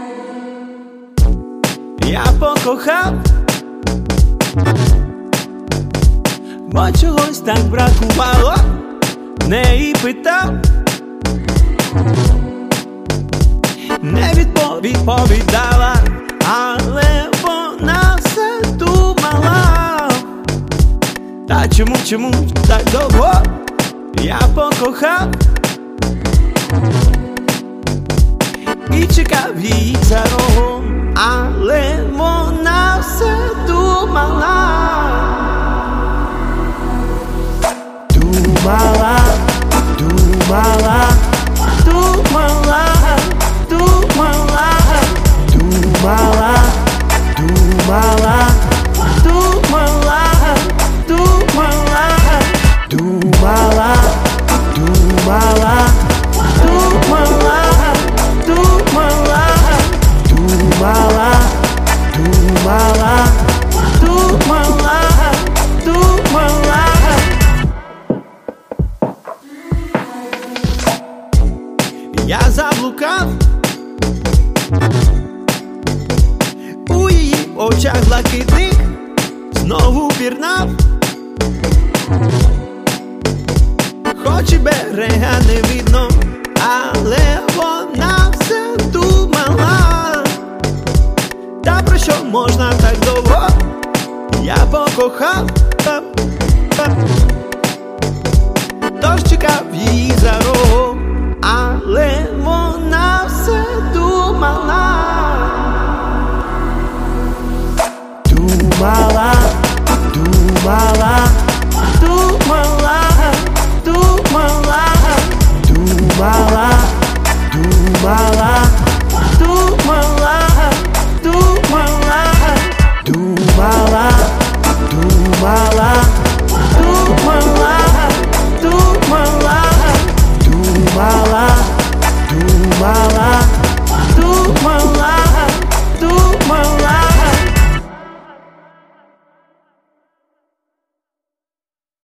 Я покохав, бо чогось так бракувало, неї питав, не відповідала, але вона все думала. Та чому так довго я покохав і чекав її за рогом, але вона все думала. Думала, думала, думала, думала, думала, думала, думала, думала, думала, думала, думала, думала, думала, думала, думала, думала. Я заблукав, у її очах блакитних знову пірнав, хоч і берега не видно, але вона все думала. Та про що можна так довго? Я покохав,